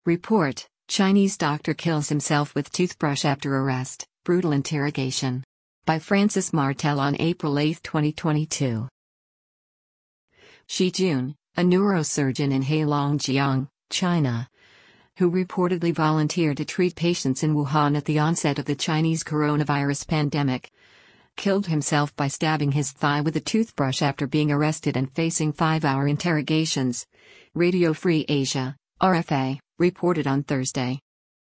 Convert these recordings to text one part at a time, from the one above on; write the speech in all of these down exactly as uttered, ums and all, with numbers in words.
Report: Chinese doctor kills himself with toothbrush after arrest, brutal interrogation. By Francis Martel on April eighth, twenty twenty-two. Shi Jun, a neurosurgeon in Heilongjiang, China, who reportedly volunteered to treat patients in Wuhan at the onset of the Chinese coronavirus pandemic, killed himself by stabbing his thigh with a toothbrush after being arrested and facing five-hour interrogations, Radio Free Asia, R F A, reported on Thursday.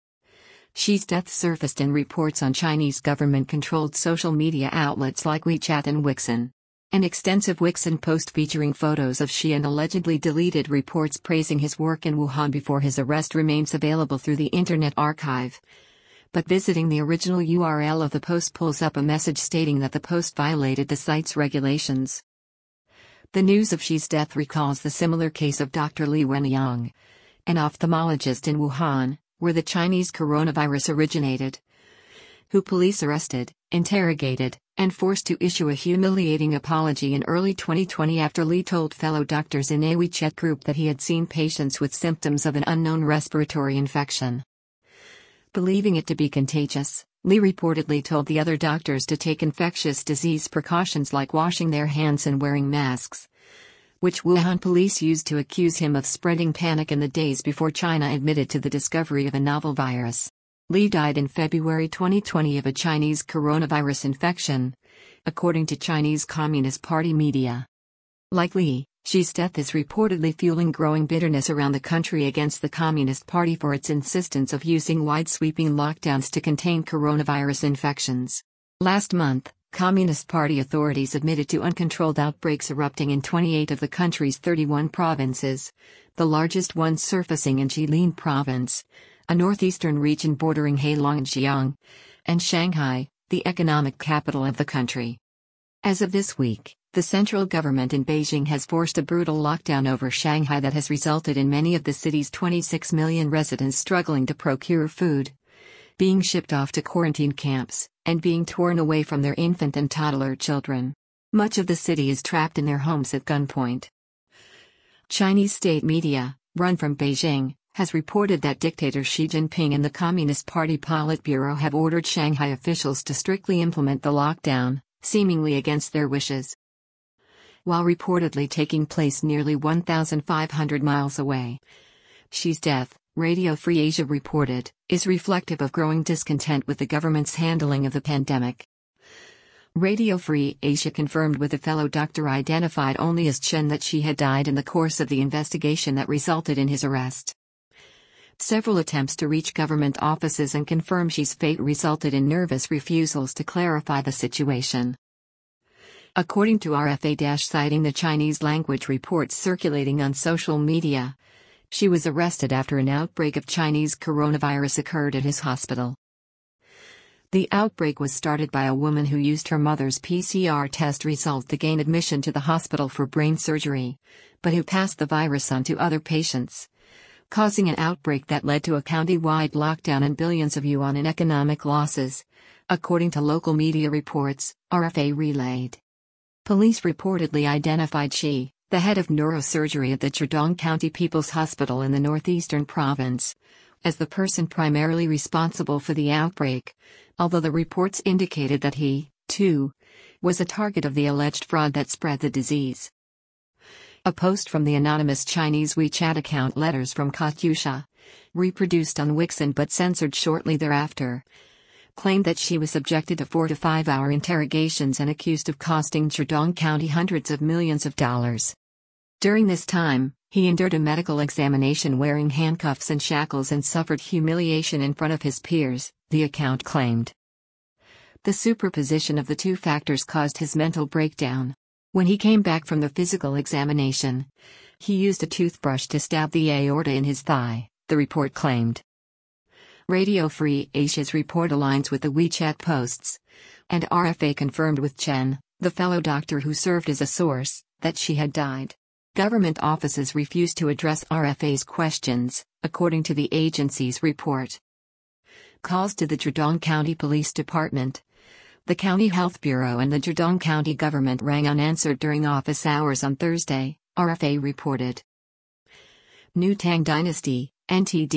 Shi's death surfaced in reports on Chinese government-controlled social media outlets like WeChat and Weixin. An extensive Weixin post featuring photos of Shi and allegedly deleted reports praising his work in Wuhan before his arrest remains available through the Internet Archive. But visiting the original U R L of the post pulls up a message stating that the post violated the site's regulations. The news of Shi's death recalls the similar case of Doctor Li Wenyang, an ophthalmologist in Wuhan, where the Chinese coronavirus originated, who police arrested, interrogated, and forced to issue a humiliating apology in early twenty twenty after Li told fellow doctors in a WeChat group that he had seen patients with symptoms of an unknown respiratory infection. Believing it to be contagious, Li reportedly told the other doctors to take infectious disease precautions like washing their hands and wearing masks, which Wuhan police used to accuse him of spreading panic in the days before China admitted to the discovery of a novel virus. Li died in February twenty twenty of a Chinese coronavirus infection, according to Chinese Communist Party media. Like Li, Shi's death is reportedly fueling growing bitterness around the country against the Communist Party for its insistence of using wide-sweeping lockdowns to contain coronavirus infections. Last month, Communist Party authorities admitted to uncontrolled outbreaks erupting in twenty-eight of the country's thirty-one provinces, the largest ones surfacing in Jilin Province, a northeastern region bordering Heilongjiang, and Shanghai, the economic capital of the country. As of this week, the central government in Beijing has forced a brutal lockdown over Shanghai that has resulted in many of the city's twenty-six million residents struggling to procure food, being shipped off to quarantine camps, and being torn away from their infant and toddler children. Much of the city is trapped in their homes at gunpoint. Chinese state media, run from Beijing, has reported that dictator Xi Jinping and the Communist Party Politburo have ordered Shanghai officials to strictly implement the lockdown, seemingly against their wishes. While reportedly taking place nearly one thousand five hundred miles away, Xi's death, Radio Free Asia reported, is reflective of growing discontent with the government's handling of the pandemic. Radio Free Asia confirmed with a fellow doctor identified only as Chen that Xi had died in the course of the investigation that resulted in his arrest. Several attempts to reach government offices and confirm Xi's fate resulted in nervous refusals to clarify the situation. According to R F A citing the Chinese language reports circulating on social media, Xi was arrested after an outbreak of Chinese coronavirus occurred at his hospital. The outbreak was started by a woman who used her mother's P C R test result to gain admission to the hospital for brain surgery, but who passed the virus on to other patients, causing an outbreak that led to a county-wide lockdown and billions of yuan in economic losses, according to local media reports, R F A relayed. Police reportedly identified Xi, the head of neurosurgery at the Zhejiang County People's Hospital in the northeastern province, as the person primarily responsible for the outbreak, although the reports indicated that he, too, was a target of the alleged fraud that spread the disease. A post from the anonymous Chinese WeChat account Letters from Katyusha, reproduced on Weixin but censored shortly thereafter, claimed that Xi was subjected to four to five hour interrogations and accused of costing Zhejiang County hundreds of millions of dollars. During this time, he endured a medical examination wearing handcuffs and shackles and suffered humiliation in front of his peers, the account claimed. The superposition of the two factors caused his mental breakdown. When he came back from the physical examination, he used a toothbrush to stab the aorta in his thigh, the report claimed. Radio Free Asia's report aligns with the WeChat posts, and R F A confirmed with Chen, the fellow doctor who served as a source, that she had died. Government offices refused to address R F A's questions, according to the agency's report. Calls to the Zhejiang County Police Department, the County Health Bureau and the Zhejiang County government rang unanswered during office hours on Thursday, R F A reported. New Tang Dynasty, N T D,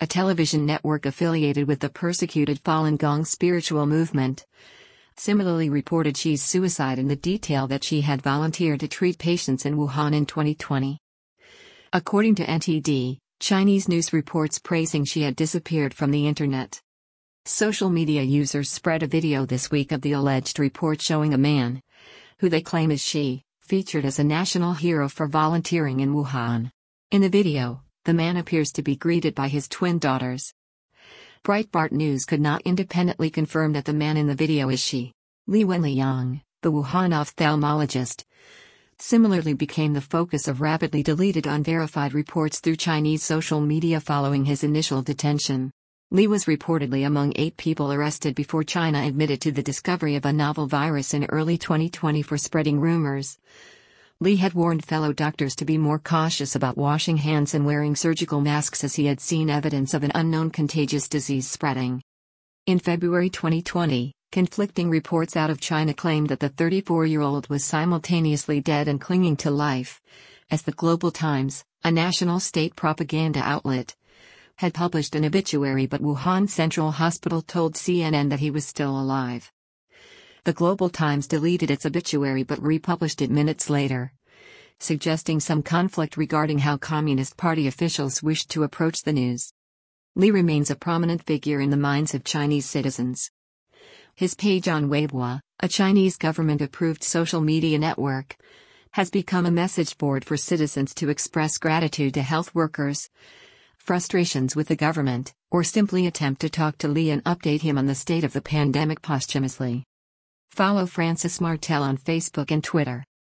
a television network affiliated with the persecuted Falun Gong spiritual movement, similarly reported Xi's suicide in the detail that she had volunteered to treat patients in Wuhan in twenty twenty. According to N T D, Chinese news reports praising Xi had disappeared from the internet. Social media users spread a video this week of the alleged report showing a man, who they claim is Xi, featured as a national hero for volunteering in Wuhan. In the video, the man appears to be greeted by his twin daughters. Breitbart News could not independently confirm that the man in the video is Xi. Li Wenliang, the Wuhan ophthalmologist, similarly became the focus of rapidly deleted unverified reports through Chinese social media following his initial detention. Li was reportedly among eight people arrested before China admitted to the discovery of a novel virus in early twenty twenty for spreading rumors. Li had warned fellow doctors to be more cautious about washing hands and wearing surgical masks as he had seen evidence of an unknown contagious disease spreading. In February twenty twenty, conflicting reports out of China claimed that the thirty-four-year-old was simultaneously dead and clinging to life, as the Global Times, a national state propaganda outlet, had published an obituary, but Wuhan Central Hospital told C N N that he was still alive. The Global Times deleted its obituary but republished it minutes later, suggesting some conflict regarding how Communist Party officials wished to approach the news. Li remains a prominent figure in the minds of Chinese citizens. His page on Weibo, a Chinese government-approved social media network, has become a message board for citizens to express gratitude to health workers, frustrations with the government, or simply attempt to talk to Li and update him on the state of the pandemic posthumously. Follow Francis Martel on Facebook and Twitter.